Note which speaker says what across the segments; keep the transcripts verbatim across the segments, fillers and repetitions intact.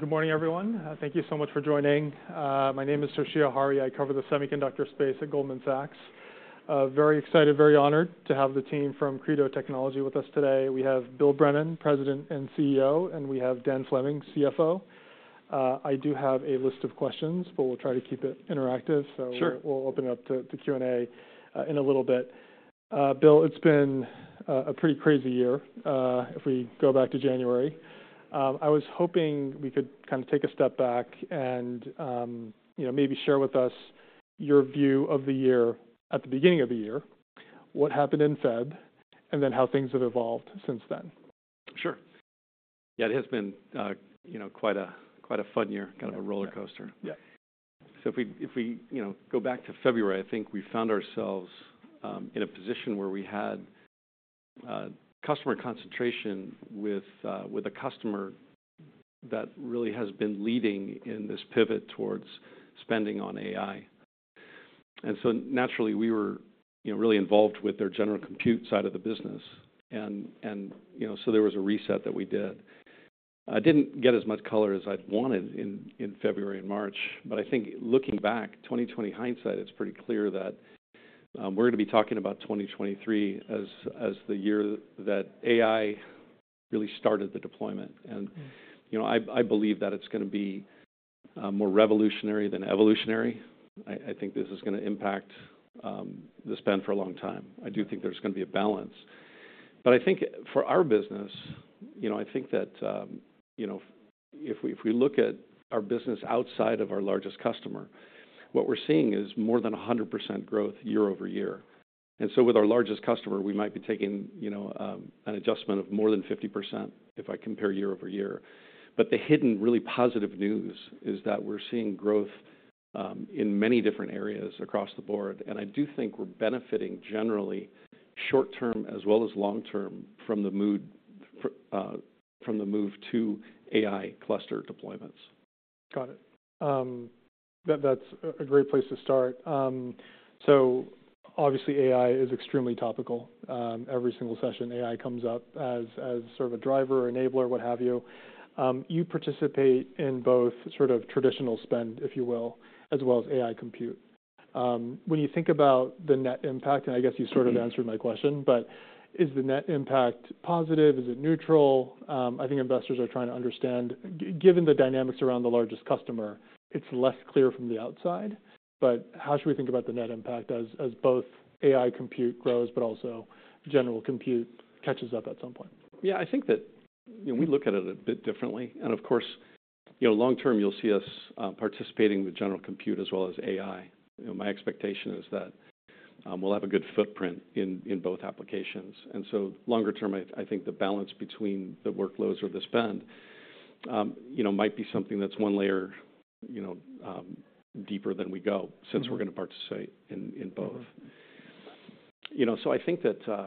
Speaker 1: Good morning, everyone. Uh, thank you so much for joining. Uh, my name is Toshiya Hari. I cover the semiconductor space at Goldman Sachs. Uh, very excited, very honored to have the team from Credo Technology with us today. We have Bill Brennan, President and C E O, and we have Dan Fleming, C F O. Uh, I do have a list of questions, but we'll try to keep it interactive. So
Speaker 2: sure.
Speaker 1: we'll, we'll open it up to, to Q and A uh, in a little bit. Uh, Bill, it's been uh, a pretty crazy year uh, if we go back to January. Um, I was hoping we could kind of take a step back and um, you know, maybe share with us your view of the year at the beginning of the year, what happened in February, and then how things have evolved since then.
Speaker 2: Sure. Yeah, it has been uh, you know quite a quite a fun year, kind
Speaker 1: yeah,
Speaker 2: of a roller coaster.
Speaker 1: Yeah.
Speaker 2: So if we if we you know go back to February, I think we found ourselves um, in a position where we had uh, customer concentration with uh, with a customer that really has been leading in this pivot towards spending on A I. And so naturally, we were you know really involved with their general compute side of the business, and and you know so there was a reset that we did. I didn't get as much color as I'd wanted in in February and March, but I think looking back, twenty twenty hindsight, it's pretty clear that Um, we're going to be talking about twenty twenty-three as as the year that A I really started the deployment, and mm. you know I, I believe that it's going to be uh, more revolutionary than evolutionary. I, I think this is going to impact um, the spend for a long time. I do think there's going to be a balance, but I think for our business, you know, I think that um, you know if we if we look at our business outside of our largest customer, what we're seeing is more than one hundred percent growth year over year. And so with our largest customer, we might be taking, you know, um, an adjustment of more than fifty percent if I compare year over year. But the hidden, really positive news is that we're seeing growth um, in many different areas across the board. And I do think we're benefiting generally short-term as well as long-term from the mood, uh, from the move to A I cluster deployments.
Speaker 1: Got it. Um, That, that's a great place to start. Um, so obviously A I is extremely topical. Um, every single session A I comes up as, as sort of a driver, enabler, what have you. Um, you participate in both sort of traditional spend, if you will, as well as A I compute. Um, when you think about the net impact, and I guess you sort of answered my question, but is the net impact positive? Is it neutral? Um, I think investors are trying to understand, g- given the dynamics around the largest customer, it's less clear from the outside, but how should we think about the net impact as, as both A I compute grows, but also general compute catches up at some point?
Speaker 2: Yeah, I think that you know, we look at it a bit differently. And of course, you know, long term, you'll see us uh, participating with general compute as well as A I. You know, my expectation is that um, we'll have a good footprint in, in both applications. And so longer term, I, I think the balance between the workloads or the spend, um, you know, might be something that's one layer you know, um, deeper than we go, since mm-hmm. we're going to participate in, in both. Mm-hmm. You know, so I think that uh,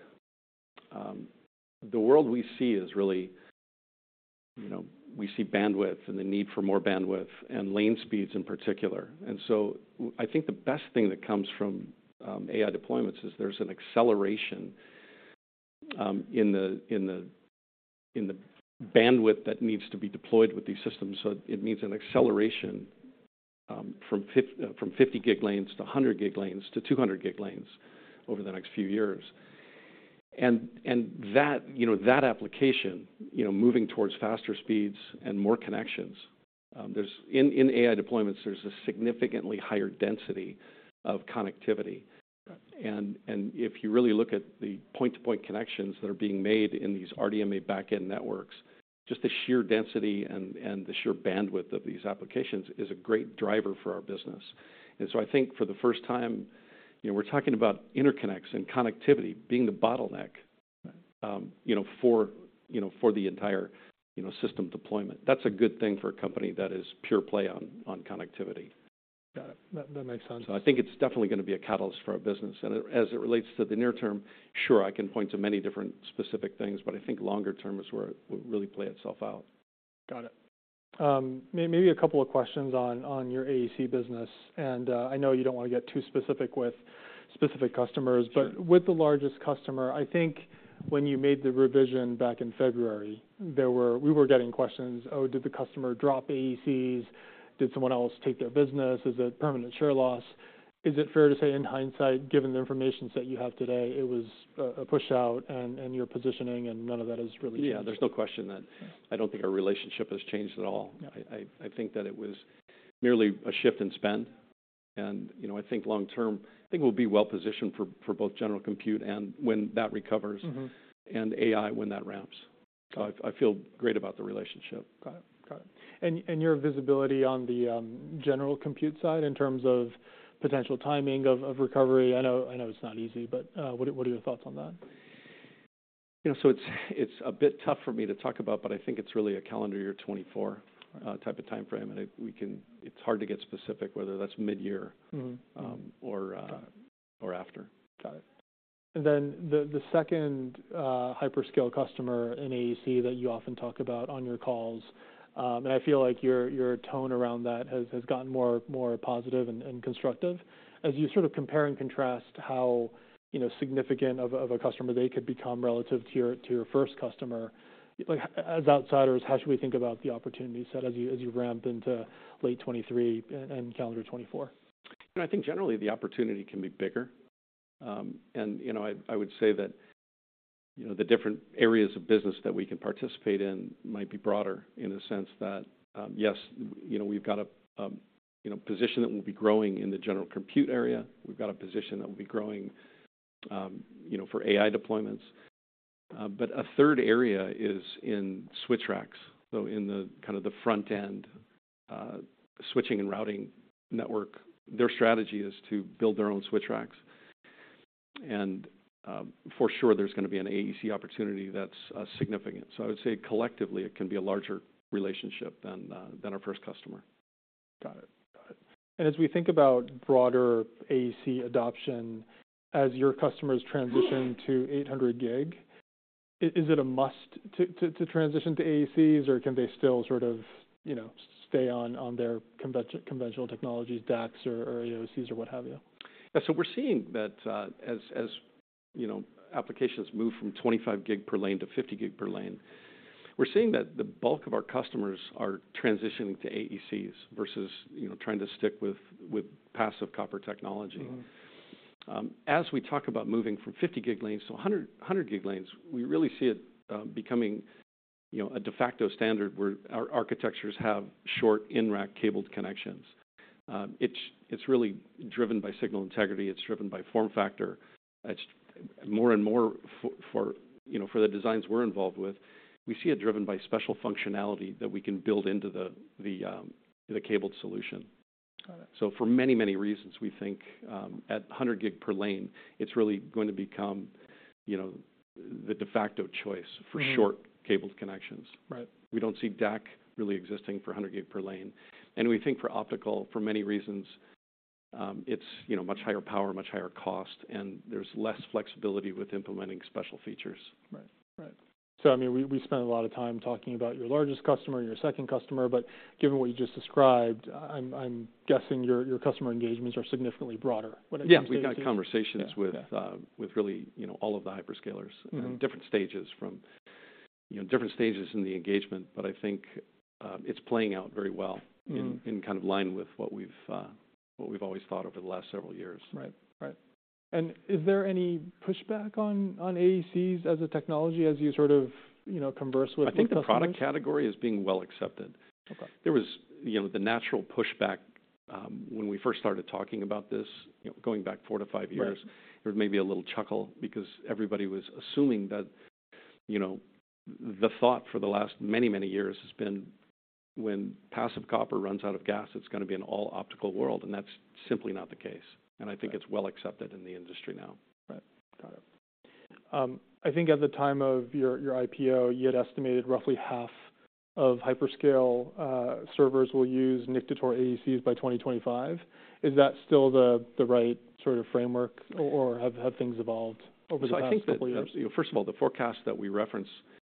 Speaker 2: um, the world we see is really, you know, we see bandwidth and the need for more bandwidth and lane speeds in particular. And so I think the best thing that comes from um, A I deployments is there's an acceleration um, in the in the in the bandwidth that needs to be deployed with these systems. So it means an acceleration um, from fifty, uh, from fifty gig lanes to one hundred gig lanes to two hundred gig lanes over the next few years. And and that you know that application you know moving towards faster speeds and more connections. Um, there's in in A I deployments there's a significantly higher density of connectivity. And and if you really look at the point-to-point connections that are being made in these R D M A backend networks, just the sheer density and, and the sheer bandwidth of these applications is a great driver for our business. And so I think for the first time, you know, we're talking about interconnects and connectivity being the bottleneck, um, you know, for you know for the entire you know system deployment. That's a good thing for a company that is pure play on on connectivity.
Speaker 1: Got it. That, that makes sense.
Speaker 2: So I think it's definitely going to be a catalyst for our business. And it, as it relates to the near term, sure, I can point to many different specific things, but I think longer term is where it will really play itself out.
Speaker 1: Got it. Um, maybe a couple of questions on, on your A E C business. And uh, I know you don't want to get too specific with specific customers, but sure. With the largest customer, I think when you made the revision back in February, there were we were getting questions. Oh, did the customer drop A E Cs? Did someone else take their business? Is it permanent share loss? Is it fair to say, in hindsight, given the information set you have today, it was a, a push out and, and your positioning, and none of that has really changed?
Speaker 2: Yeah, there's no question that yeah. I don't think our relationship has changed at all. Yeah. I, I, I think that it was merely a shift in spend. And, you know, I think long term, I think we'll be well positioned for, for both general compute and when that recovers, mm-hmm. and A I when that ramps. So I, I feel great about the relationship.
Speaker 1: Got it. Got it. And, and your visibility on the um, general compute side in terms of potential timing of, of recovery? I know I know it's not easy, but uh, what, what are your thoughts on that?
Speaker 2: You know, so it's it's a bit tough for me to talk about, but I think it's really a calendar year twenty-four uh, type of time frame, and it, we can. It's hard to get specific whether that's mid-year, mm-hmm. um, or uh, or after.
Speaker 1: Got it. And then the the second uh, hyperscale customer in A E C that you often talk about on your calls. Um, and I feel like your your tone around that has, has gotten more more positive and, and constructive as you sort of compare and contrast how, you know, significant of, of a customer they could become relative to your to your first customer. Like, as outsiders, how should we think about the opportunity set as you as you ramp into late twenty-three and, and calendar twenty-four?
Speaker 2: You know, I think generally the opportunity can be bigger, um, and you know I, I would say that. You know, the different areas of business that we can participate in might be broader in the sense that, um, yes, you know, we've got a, um, you know, position that will be growing in the general compute area. We've got a position that will be growing, um, you know, for A I deployments. Uh, but a third area is in switch racks. So in the kind of the front end uh, switching and routing network, their strategy is to build their own switch racks. And Um, for sure, there's going to be an A E C opportunity that's uh, significant. So I would say collectively, it can be a larger relationship than uh, than our first customer.
Speaker 1: Got it. Got it. And as we think about broader A E C adoption, as your customers transition to eight hundred gig, is it a must to, to, to transition to A E Cs, or can they still sort of, you know, stay on on their convention, conventional technologies, D A Cs or, or A O Cs or what have you?
Speaker 2: Yeah. So we're seeing that uh, as as you know, applications move from twenty-five gig per lane to fifty gig per lane. We're seeing that the bulk of our customers are transitioning to A E Cs versus, you know, trying to stick with, with passive copper technology. Mm-hmm. Um, as we talk about moving from fifty gig lanes to one hundred, one hundred gig lanes, we really see it uh, becoming, you know, a de facto standard where our architectures have short in-rack cabled connections. Uh, it's, it's really driven by signal integrity. It's driven by form factor. It's more and more for, for, you know, for the designs we're involved with, we see it driven by special functionality that we can build into the, the, um, the cabled solution. Got it. So for many, many reasons, we think um, at one hundred gig per lane, it's really going to become, you know, the de facto choice for mm-hmm. short cabled connections. Right. We don't see D A C really existing for one hundred gig per lane. And we think for optical, for many reasons, Um, it's, you know, much higher power, much higher cost, and there's less flexibility with implementing special features.
Speaker 1: Right, right. So, I mean, we, we spent a lot of time talking about your largest customer, your second customer, but given what you just described, I'm, I'm guessing your, your customer engagements are significantly broader. When it
Speaker 2: yeah,
Speaker 1: comes
Speaker 2: we've
Speaker 1: to
Speaker 2: got
Speaker 1: A E C.
Speaker 2: conversations yeah, with
Speaker 1: yeah.
Speaker 2: Uh, with really, you know, all of the hyperscalers, mm-hmm. and different stages from, you know, different stages in the engagement. But I think uh, it's playing out very well mm-hmm. in, in kind of line with what we've uh, what we've always thought over the last several years.
Speaker 1: Right, right. And is there any pushback on, on A E Cs as a technology as you sort of, you know, converse with
Speaker 2: I think
Speaker 1: with
Speaker 2: the
Speaker 1: customers?
Speaker 2: product category is being well accepted. Okay. There was, you know, the natural pushback um, when we first started talking about this, you know, going back four to five years, right. There was maybe a little chuckle because everybody was assuming that, you know, the thought for the last many, many years has been when passive copper runs out of gas, it's going to be an all optical world, and that's simply not the case. And I think right. it's well accepted in the industry now.
Speaker 1: Right. Got it. Um, I think at the time of your, your I P O, you had estimated roughly half of hyperscale uh, servers will use NIC-to-ToR A E Cs by twenty twenty-five. Is that still the, the right sort of framework, or, or have, have things evolved over
Speaker 2: so
Speaker 1: the past
Speaker 2: I think
Speaker 1: couple
Speaker 2: that,
Speaker 1: years?
Speaker 2: Uh, you know, first of all, the forecast that we reference,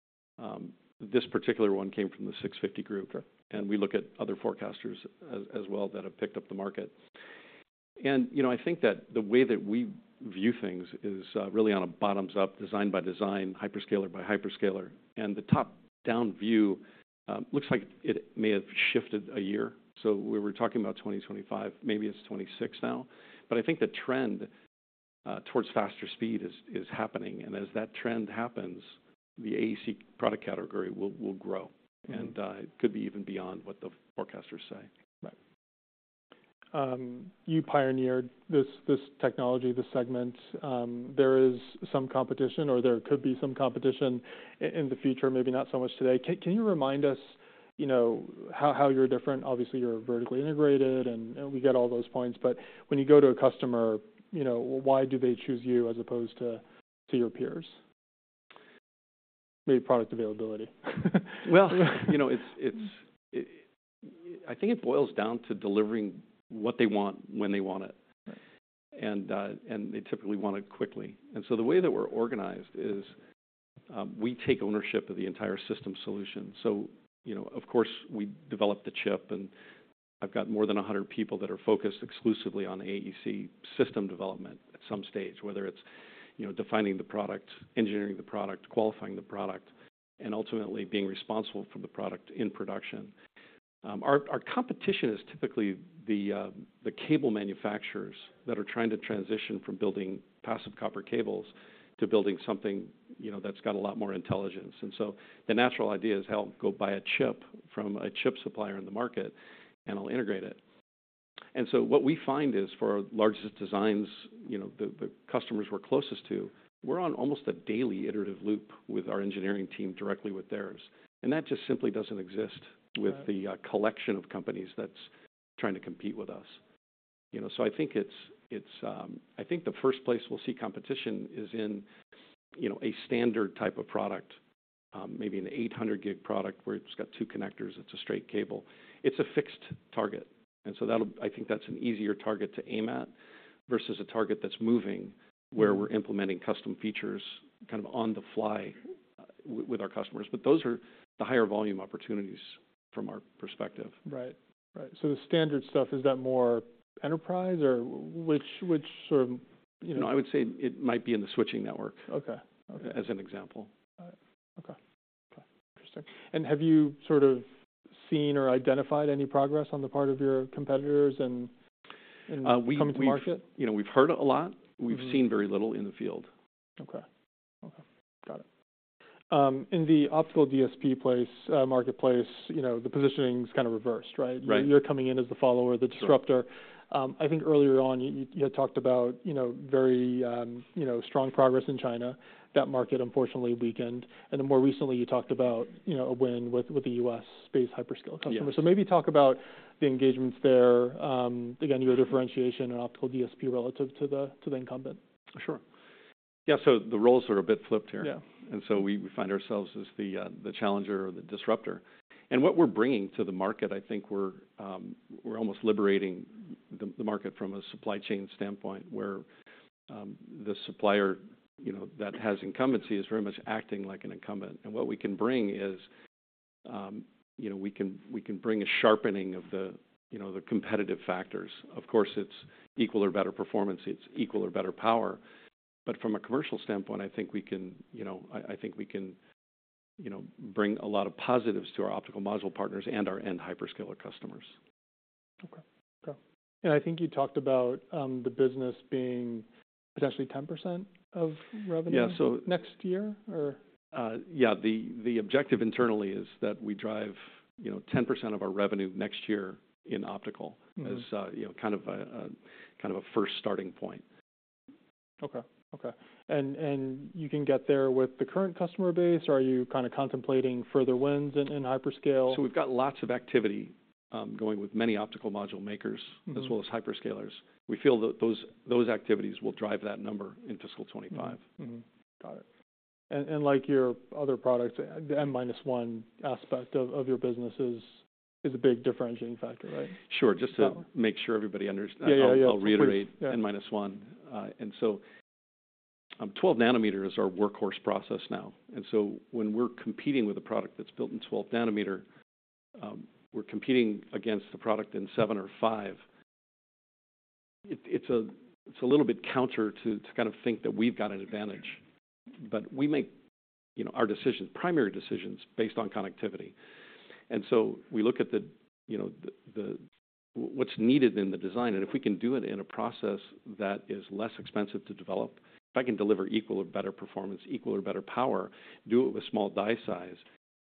Speaker 2: um, this particular one came from the six fifty group, sure. And we look at other forecasters as, as well that have picked up the market. And, you know, I think that the way that we view things is uh, really on a bottoms-up, design by design, hyperscaler by hyperscaler. And the top-down view um, looks like it may have shifted a year. So we were talking about twenty twenty-five, maybe it's twenty-six now. But I think the trend uh, towards faster speed is is happening. And as that trend happens, the A E C product category will will grow. Mm-hmm. And uh, it could be even beyond what the forecasters say.
Speaker 1: Right. Um, you pioneered this this technology, this segment. Um, there is some competition, or there could be some competition in, in the future. Maybe not so much today. Can, can you remind us, you know, how, how you're different? Obviously, you're vertically integrated, and, and we get all those points. But when you go to a customer, you know, why do they choose you as opposed to to your peers? Maybe product availability.
Speaker 2: Well, you know, it's it's. It, I think it boils down to delivering what they want when they want it, right. and uh, and they typically want it quickly. And so the way that we're organized is um, we take ownership of the entire system solution. So you know, of course, we develop the chip, and I've got more than one hundred people that are focused exclusively on A E C system development at some stage, whether it's you know, defining the product, engineering the product, qualifying the product, and ultimately being responsible for the product in production. Um, our, our competition is typically the, uh, the cable manufacturers that are trying to transition from building passive copper cables to building something, you know, that's got a lot more intelligence. And so the natural idea is, hell, go buy a chip from a chip supplier in the market, and I'll integrate it. And so what we find is for our largest designs, you know, the, the customers we're closest to, we're on almost a daily iterative loop with our engineering team directly with theirs. And that just simply doesn't exist with right. the uh, collection of companies that's trying to compete with us. You know, so I think it's, it's um, I think the first place we'll see competition is in, you know, a standard type of product, um, maybe an eight hundred gig product where it's got two connectors, it's a straight cable. It's a fixed target. And so that'll, I think that's an easier target to aim at versus a target that's moving, where we're implementing custom features kind of on the fly uh, w- with our customers. But those are the higher volume opportunities from our perspective.
Speaker 1: Right, right. So the standard stuff, is that more enterprise, or which which sort of, you know?
Speaker 2: No, I would say it might be in the switching network.
Speaker 1: Okay. Okay.
Speaker 2: As an example.
Speaker 1: Uh, okay. Okay. Interesting. And have you sort of seen or identified any progress on the part of your competitors and in, in
Speaker 2: uh, we,
Speaker 1: coming to market?
Speaker 2: You know, we've heard a lot. We've
Speaker 1: mm-hmm.
Speaker 2: seen very little in the field.
Speaker 1: Okay. Okay. Got it. Um, in the optical D S P place, uh, marketplace, you know, the positioning's kind of reversed, right?
Speaker 2: Right.
Speaker 1: You're, you're coming in as the follower, the disruptor. Sure. Um, I think earlier on you, you had talked about, you know, very, um, you know, strong progress in China. That market unfortunately weakened. And then more recently you talked about, you know, a win with, with the U S space hyperscale customer.
Speaker 2: Yes.
Speaker 1: So maybe talk about the engagements there. Um, again, your differentiation in optical D S P relative to the, to the incumbent.
Speaker 2: Sure. Yeah, so the roles are a bit flipped here.
Speaker 1: Yeah.
Speaker 2: And so we, we find ourselves as the, uh, the challenger or the disruptor. And what we're bringing to the market, I think we're, um, we're almost liberating the, the market from a supply chain standpoint, where um, the supplier, you know, that has incumbency is very much acting like an incumbent. And what we can bring is, um, you know, we can we can bring a sharpening of the, you know, the competitive factors. Of course, it's equal or better performance, it's equal or better power. But from a commercial standpoint, I think we can, you know, I, I think we can, you know, bring a lot of positives to our optical module partners and our end hyperscaler customers.
Speaker 1: Okay. Okay. And I think you talked about um, the business being potentially ten percent of revenue
Speaker 2: yeah, so,
Speaker 1: next year, or?
Speaker 2: Uh, yeah, the, the objective internally is that we drive, you know, ten percent of our revenue next year in optical mm-hmm. as, uh, you know, kind of a, a kind of a first starting point.
Speaker 1: Okay. Okay. And and you can get there with the current customer base, or are you kind of contemplating further wins in, in hyperscale?
Speaker 2: So we've got lots of activity um, going with many optical module makers
Speaker 1: mm-hmm.
Speaker 2: as well as hyperscalers. We feel that those those activities will drive that number in fiscal twenty-five.
Speaker 1: Mm-hmm. Mm-hmm. Got it. And, and like your other products, the N minus one aspect of, of your business is is a big differentiating factor, right?
Speaker 2: Sure. Just to make sure everybody understands,
Speaker 1: yeah, yeah,
Speaker 2: I'll,
Speaker 1: yeah.
Speaker 2: I'll reiterate
Speaker 1: yeah.
Speaker 2: N minus one. Uh, and so um, twelve nanometer is our workhorse process now. And so when we're competing with a product that's built in twelve nanometer, um, we're competing against the product in seven or five. it, it's a it's a little bit counter to to kind of think that we've got an advantage, but we make, you know, our decisions, primary decisions, based on connectivity, and so we look at the, you know, the, the what's needed in the design, and if we can do it in a process that is less expensive to develop, if I can deliver equal or better performance, equal or better power, do it with small die size,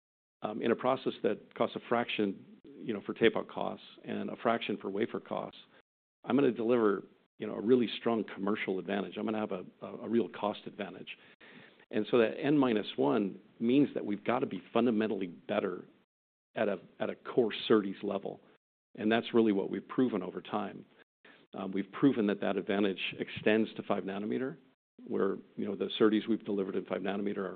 Speaker 2: um, in a process that costs a fraction, you know, for tape-out costs and a fraction for wafer costs, I'm going to deliver, you know, a really strong commercial advantage. I'm going to have a, a, a real cost advantage. And so that N minus one means that we've got to be fundamentally better at a, at a core SerDes level. And that's really what we've proven over time. Um, we've proven that that advantage extends to five nanometer, where, you know, the SerDes we've delivered in five nanometer are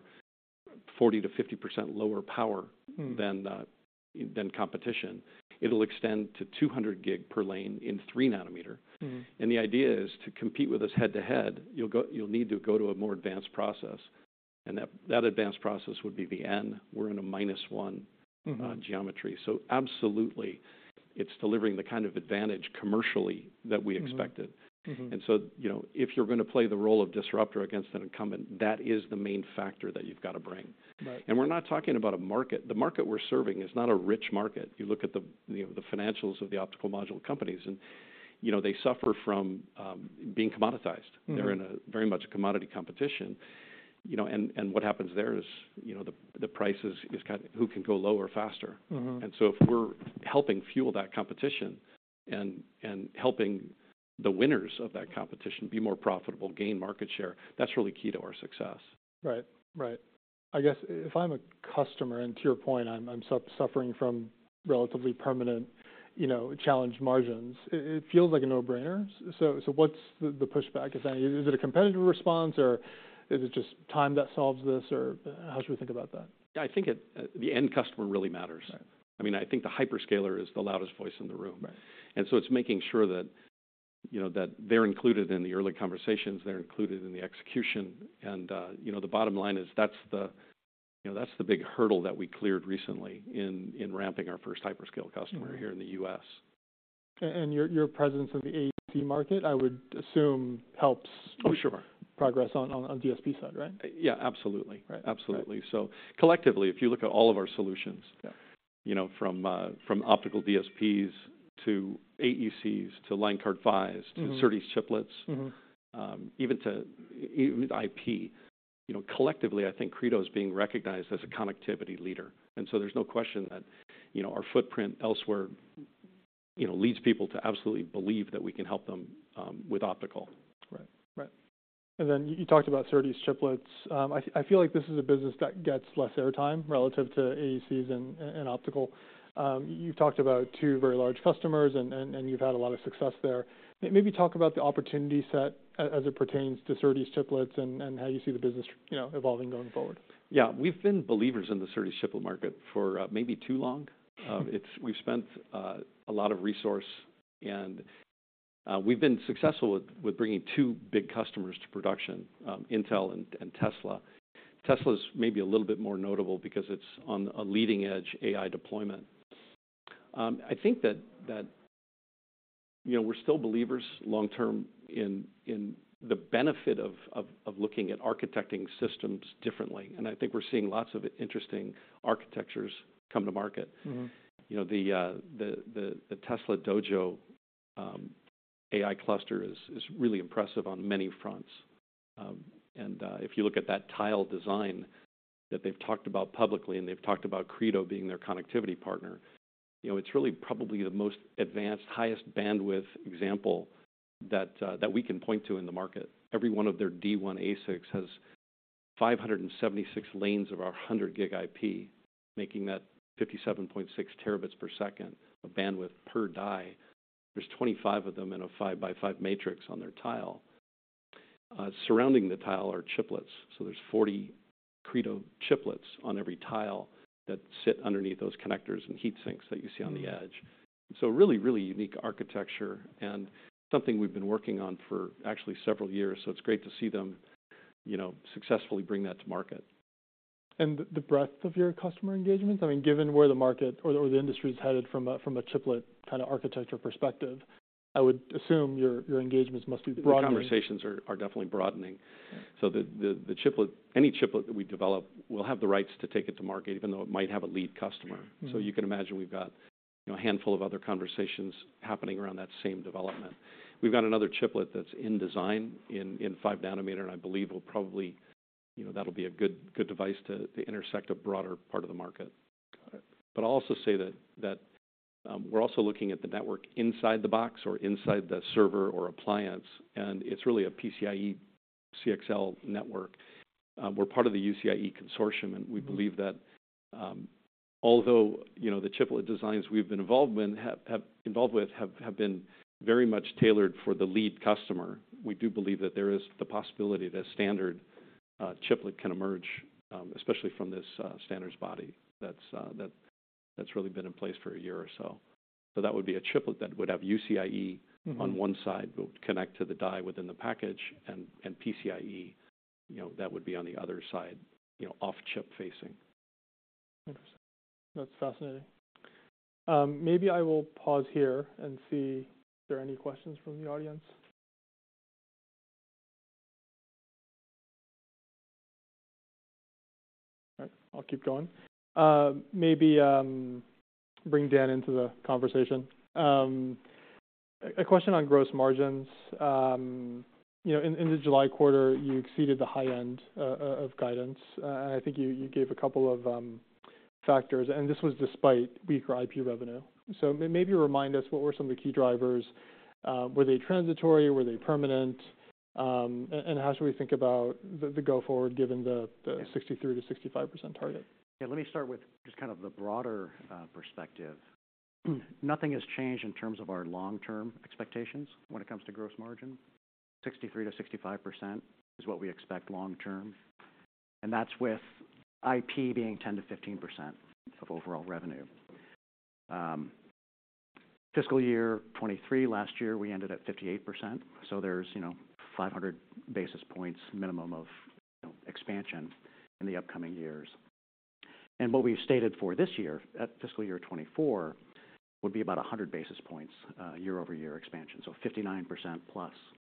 Speaker 2: forty to fifty percent lower power hmm. than, uh, than competition. It'll extend to two hundred gig per lane in three nanometer. Hmm. And the idea is to compete with us head to head, you'll go, you'll need to go to a more advanced process. And that, that advanced process would be the N. We're in a minus one mm-hmm. uh, geometry. So absolutely, it's delivering the kind of advantage commercially that we mm-hmm. expected. Mm-hmm. And so, you know, if you're going to play the role of disruptor against an incumbent, that is the main factor that you've got to bring. Right. And we're not talking about a market. The market we're serving is not a rich market. You look at the, you know, the financials of the optical module companies, and, you know, they suffer from um, being commoditized. Mm-hmm. They're in a very much a commodity competition. You know, and, and what happens there is, you know, the the price is, is kind of who can go lower faster. Mm-hmm. And so if we're helping fuel that competition and and helping the winners of that competition be more profitable, gain market share, that's really key to our success.
Speaker 1: Right, right. I guess if I'm a customer, and to your point, I'm I'm su- suffering from relatively permanent, you know, challenged margins, it, it feels like a no-brainer. So so what's the, the pushback, if any? Is it a competitive response, or is it just time that solves this, or how should we think about that?
Speaker 2: Yeah, I think it, uh, the end customer really matters. Right. I mean, I think the hyperscaler is the loudest voice in the room. Right. And so it's making sure that, you know, that they're included in the early conversations, they're included in the execution. And, uh, you know, the bottom line is that's the, you know, that's the big hurdle that we cleared recently in, in ramping our first hyperscale customer mm-hmm. here in the U S.
Speaker 1: And your, your presence in the A E C market, I would assume, helps.
Speaker 2: Oh, sure.
Speaker 1: Progress on, on, on D S P side, right?
Speaker 2: Yeah, absolutely.
Speaker 1: Right.
Speaker 2: Absolutely.
Speaker 1: Right.
Speaker 2: So collectively, if you look at all of our solutions,
Speaker 1: yeah. you
Speaker 2: know, from uh, from optical D S Ps to A E Cs to line card PHYs to mm-hmm. SerDes chiplets, mm-hmm. um, even to even I P, you know, collectively, I think Credo is being recognized as a connectivity leader. And so there's no question that, you know, our footprint elsewhere, you know, leads people to absolutely believe that we can help them um, with optical.
Speaker 1: Right. Right. And then you talked about SerDes chiplets. Um, I, I feel like this is a business that gets less airtime relative to A E Cs and, and optical. Um, you've talked about two very large customers, and, and, and you've had a lot of success there. Maybe talk about the opportunity set as it pertains to SerDes chiplets and, and how you see the business, you know, evolving going forward.
Speaker 2: Yeah, we've been believers in the SerDes chiplet market for uh, maybe too long. Uh, it's we've spent uh, a lot of resource and. Uh, we've been successful with, with bringing two big customers to production, um, Intel and, and Tesla. Tesla's maybe a little bit more notable because it's on a leading edge A I deployment. Um, I think that that you know we're still believers long term in in the benefit of, of of looking at architecting systems differently, and I think we're seeing lots of interesting architectures come to market. Mm-hmm. You know the uh, the the the Tesla Dojo. Um, A I cluster is, is really impressive on many fronts. Um, and uh, if you look at that tile design that they've talked about publicly, and they've talked about Credo being their connectivity partner, you know, it's really probably the most advanced, highest bandwidth example that, uh, that we can point to in the market. Every one of their D one A SICs has five hundred seventy-six lanes of our one hundred gig I P, making that fifty-seven point six terabits per second of bandwidth per die. There's twenty-five of them in a five by five matrix on their tile. Uh, surrounding the tile are chiplets. So there's forty Credo chiplets on every tile that sit underneath those connectors and heat sinks that you see on the edge. So really, really unique architecture and something we've been working on for actually several years. So it's great to see them, you know, successfully bring that to market.
Speaker 1: And the breadth of your customer engagements, I mean, given where the market or, or the industry is headed from a, from a chiplet kind of architecture perspective, I would assume your your engagements must be
Speaker 2: The
Speaker 1: broadening.
Speaker 2: conversations are, are definitely broadening.
Speaker 1: Yeah.
Speaker 2: So the, the, the chiplet, any chiplet that we develop, will have the rights to take it to market, even though it might have a lead customer.
Speaker 1: Mm-hmm.
Speaker 2: So you can imagine we've got, you know, a handful of other conversations happening around that same development. We've got another chiplet that's in design in, in five nanometer, and I believe will probably, you know, that'll be a good good device to, to intersect a broader part of the market. But I'll also say that that um, we're also looking at the network inside the box or inside the server or appliance, and it's really a P C I E C X L network. Um, we're part of the U C I E consortium, and we mm-hmm. believe that um, although, you know, the chiplet designs we've been involved in have, have involved with have, have been very much tailored for the lead customer, we do believe that there is the possibility that a standard uh, chiplet can emerge, um, especially from this uh, standards body that's uh, that that's really been in place for a year or so. So that would be a chiplet that would have U C I E mm-hmm. on one side, would connect to the die within the package, and and P C I E, you know, that would be on the other side, you know, off chip facing.
Speaker 1: Interesting. That's fascinating. Um, maybe I will pause here and see if there are any questions from the audience. All right, I'll keep going. Uh, maybe um, bring Dan into the conversation. Um, a question on gross margins. Um, you know, in, in the July quarter, you exceeded the high end uh, of guidance, uh, and I think you, you gave a couple of um, factors, and this was despite weaker I P revenue. So maybe remind us, what were some of the key drivers? Uh, were they transitory? Were they permanent? Um, and, and how should we think about the, the go forward given the, the yeah. sixty-three to sixty-five percent target?
Speaker 3: Yeah, let me start with just kind of the broader uh, perspective. Nothing has changed in terms of our long-term expectations when it comes to gross margin. sixty-three to sixty-five percent is what we expect long-term. And that's with I P being ten to fifteen percent of overall revenue. Um, fiscal year twenty-three, last year, we ended at fifty-eight percent. So there's, you know, five hundred basis points minimum of, you know, expansion in the upcoming years. And what we've stated for this year, at fiscal year twenty-four, would be about one hundred basis points uh, year over year expansion, so fifty-nine percent plus.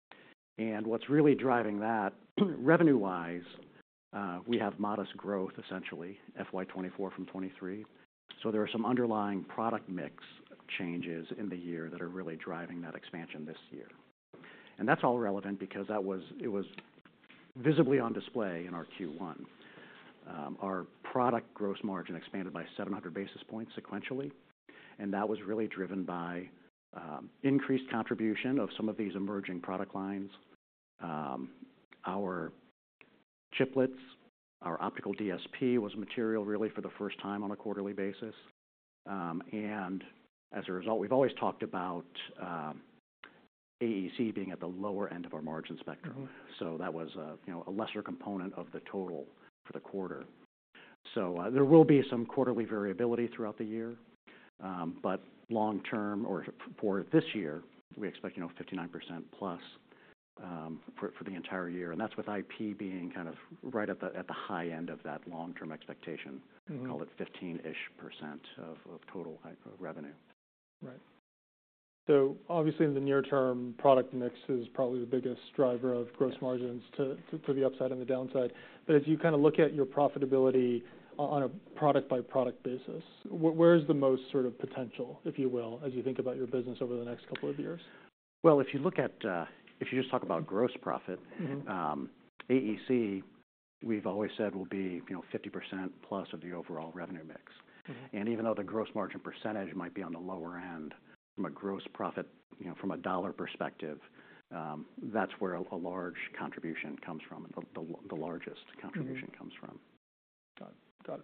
Speaker 3: And what's really driving that, revenue-wise, uh, we have modest growth, essentially, F Y twenty-four from twenty-three. So there are some underlying product mix changes in the year that are really driving that expansion this year. And that's all relevant because that was it was visibly on display in our Q one. Um, our product gross margin expanded by seven hundred basis points sequentially, and that was really driven by um, increased contribution of some of these emerging product lines. Um, our chiplets, our optical D S P was material really for the first time on a quarterly basis. Um, and as a result, we've always talked about um, A E C being at the lower end of our margin spectrum. Mm-hmm. So that was a, you know, a lesser component of the total for the quarter. So uh, there will be some quarterly variability throughout the year, um, but long term, or for this year, we expect, you know, fifty-nine percent plus um, for, for the entire year, and that's with I P being kind of right at the at the high end of that long term expectation. Mm-hmm. Call it fifteen-ish percent of, of total revenue.
Speaker 1: Right. So obviously, in the near term, product mix is probably the biggest driver of gross yes. margins to, to, to the upside and the downside. But as you kind of look at your profitability on a product-by-product basis, where's the most sort of potential, if you will, as you think about your business over the next couple of years?
Speaker 3: Well, if you look at, uh, if you just talk about gross profit, mm-hmm. um, A E C, we've always said will be, you know, fifty percent plus of the overall revenue mix. Mm-hmm. And even though the gross margin percentage might be on the lower end, from a gross profit, you know, from a dollar perspective, um, that's where a, a large contribution comes from, the, the, the largest contribution mm-hmm. comes from.
Speaker 1: Got it. Got it.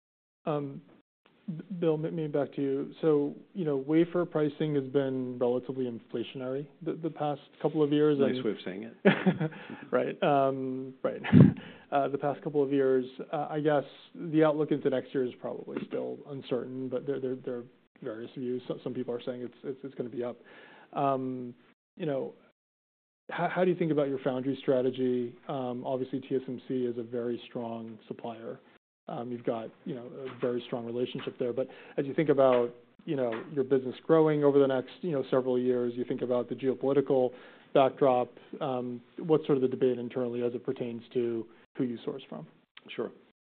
Speaker 1: Um, Bill, maybe back to you. So, you know, wafer pricing has been relatively inflationary the, the past couple of years.
Speaker 2: Nice
Speaker 1: and,
Speaker 2: way of saying it.
Speaker 1: right. Um, right. Uh, the past couple of years, uh, I guess the outlook into next year is probably still uncertain, but there, there, there are various views. So, some people are saying it's it's, it's going to be up. Um, you know, how, how do you think about your foundry strategy? Um, obviously, T S M C is a very strong supplier. Um, you've got, you know, a very strong relationship there. But as you think about you know, your business growing over the next, you know, several years? You think about the geopolitical backdrop. Um, what's sort of the debate internally as it pertains to who you source from?
Speaker 2: Sure.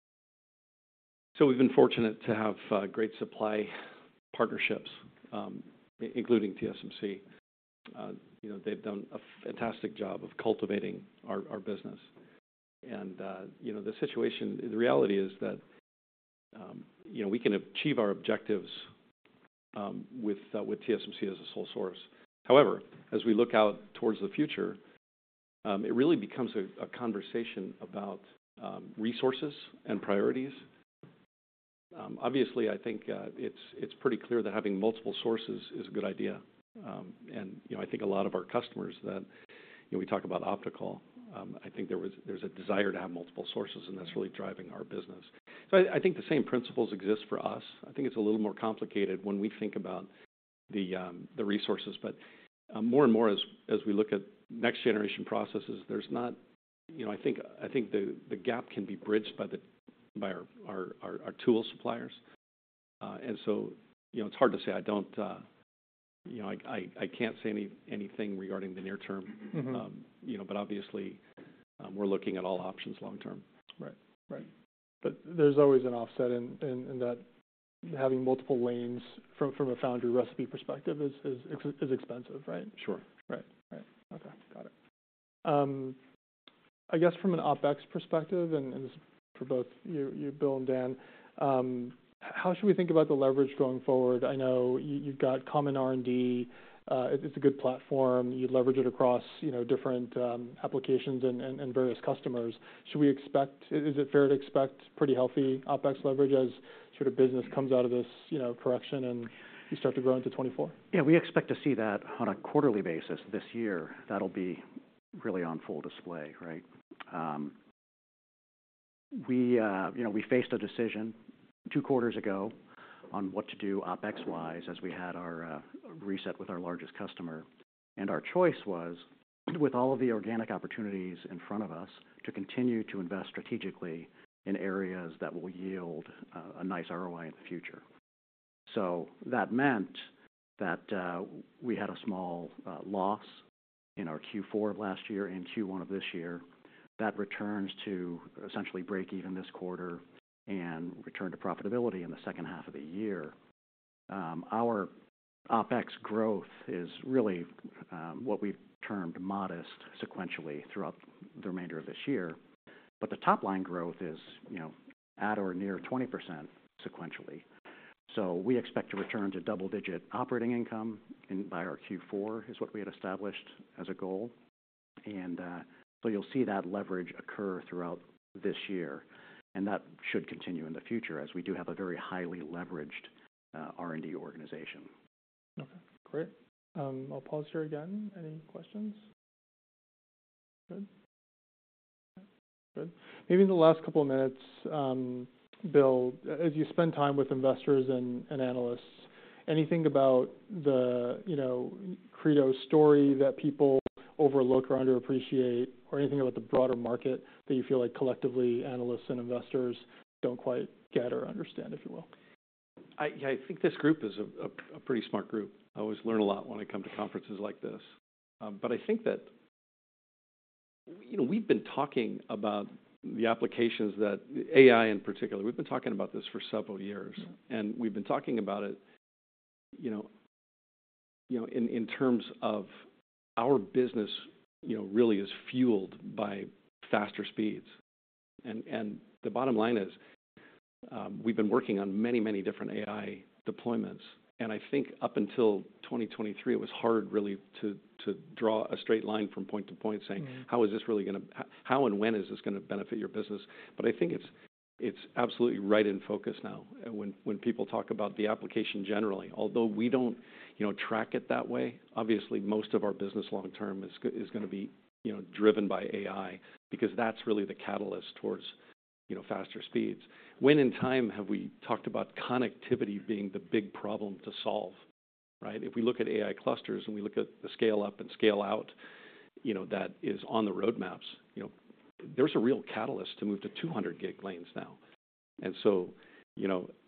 Speaker 2: So we've been fortunate to have uh, great supply partnerships, um, including T S M C. Uh, you know, they've done a fantastic job of cultivating our, our business. And, uh, you know, the situation, the reality is that, um, you know, we can achieve our objectives um, with, uh, with T S M C as a sole source. However, as we look out towards the future, um, it really becomes a, a conversation about um, resources and priorities. Um, obviously, I think uh, it's it's pretty clear that having multiple sources is a good idea, um, and you know I think a lot of our customers that you know we talk about optical. Um, I think there was there's a desire to have multiple sources, and that's really driving our business. So I, I think the same principles exist for us. I think it's a little more complicated when we think about the um, the resources, but um, more and more as as we look at next generation processes, there's not you know I think I think the the gap can be bridged by the by our, our, our, our tool suppliers. Uh, and so, you know, it's hard to say. I don't, uh, you know, I, I, I can't say any, anything regarding the near term, mm-hmm. um, you know, but obviously um, we're looking at all options long term.
Speaker 1: Right, right. But there's always an offset in, in, in that having multiple lanes from, from a foundry recipe perspective is, is, is expensive, right?
Speaker 2: Sure.
Speaker 1: Right, right. Okay, got it. Um, I guess from an OpEx perspective, and, and this for both you, you, Bill and Dan, um, how should we think about the leverage going forward? I know you, you've got common R and D. Uh, it, it's a good platform. You leverage it across, you know, different um, applications and, and, and various customers. Should we expect? Is it fair to expect pretty healthy OpEx leverage as sort of business comes out of this, you know, correction and you start to grow into twenty-four?
Speaker 3: Yeah, we expect to see that on a quarterly basis this year. That'll be really on full display, right? Um, We, uh, you know, we faced a decision two quarters ago on what to do OpEx-wise as we had our uh, reset with our largest customer. And our choice was, with all of the organic opportunities in front of us, to continue to invest strategically in areas that will yield uh, a nice R O I in the future. So that meant that uh, we had a small uh, loss in our Q four of last year and Q one of this year. That returns to essentially break even this quarter and return to profitability in the second half of the year. Um, our OpEx growth is really um, what we've termed modest sequentially throughout the remainder of this year. But the top line growth is, you know, at or near twenty percent sequentially. So we expect to return to double-digit operating income in, by our Q four is what we had established as a goal. And uh, So you'll see that leverage occur throughout this year, and that should continue in the future as we do have a very highly leveraged uh, R and D organization.
Speaker 1: Okay, great. Um, I'll pause here again. Any questions? Good. Good. Maybe in the last couple of minutes, um, Bill, as you spend time with investors and, and analysts, anything about the, you know, Credo story that people overlook or underappreciate, or anything about the broader market that you feel like collectively analysts and investors don't quite get or understand, if you will?
Speaker 2: I, yeah, I think this group is a, a, a pretty smart group. I always learn a lot when I come to conferences like this. Um, but I think that, you know, we've been talking about the applications that A I in particular, we've been talking about this for several years, yeah. And we've been talking about it, you know, you know, in, in terms of our business, you know, really is fueled by faster speeds. And, and the bottom line is um, we've been working on many, many different A I deployments. And I think up until twenty twenty-three, it was hard really to, to draw a straight line from point to point saying, mm-hmm. how is this really going to, how and when is this going to benefit your business? But I think it's, it's absolutely right in focus now. When, when people talk about the application generally, although we don't, you know, track it that way, obviously most of our business long term is, is going to be, you know, driven by A I, because that's really the catalyst towards, you know, faster speeds. When in time have we talked about connectivity being the big problem to solve, right? If we look at A I clusters and we look at the scale up and scale out, you know, that is on the roadmaps, you know, there's a real catalyst to move to two hundred gig lanes now. And so, you know,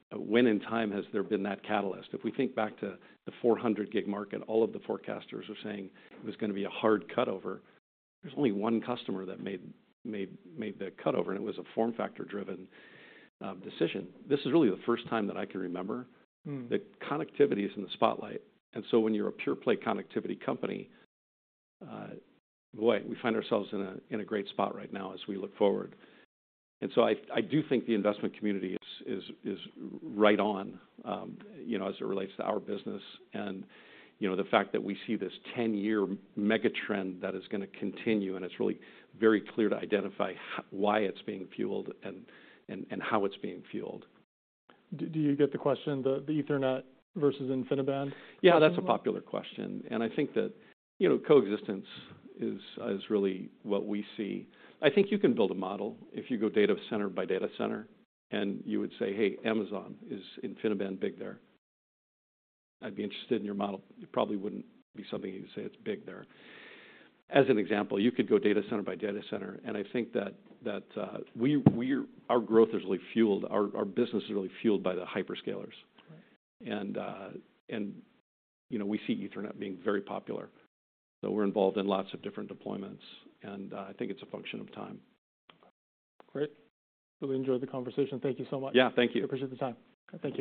Speaker 2: when in time has there been that catalyst? If we think back to the four hundred gig market, all of the forecasters are saying it was going to be a hard cutover. There's only one customer that made made made the cutover, and it was a form factor driven um, decision. This is really the first time that I can remember mm. that connectivity is in the spotlight. And so when you're a pure play connectivity company, uh, boy, we find ourselves in a in a great spot right now as we look forward. And so I I do think the investment community is is is right on, um, you know, as it relates to our business, and you know the fact that we see this ten-year mega trend that is going to continue, and it's really very clear to identify how, why it's being fueled and and and how it's being fueled.
Speaker 1: Do, do you get the question, the the Ethernet versus InfiniBand?
Speaker 2: Yeah, that's a popular question, and I think that you know coexistence is is really what we see. I think you can build a model if you go data center by data center, and you would say, hey, Amazon, is InfiniBand big there? I'd be interested in your model. It probably wouldn't be something you'd say it's big there. As an example, you could go data center by data center, and I think that that uh, we we our growth is really fueled. Our our business is really fueled by the hyperscalers, right. and uh, and you know we see Ethernet being very popular. So we're involved in lots of different deployments, and uh, I think it's a function of time.
Speaker 1: Great. Really enjoyed the conversation. Thank you so much.
Speaker 2: Yeah, thank you.
Speaker 1: I appreciate the time. Thank you.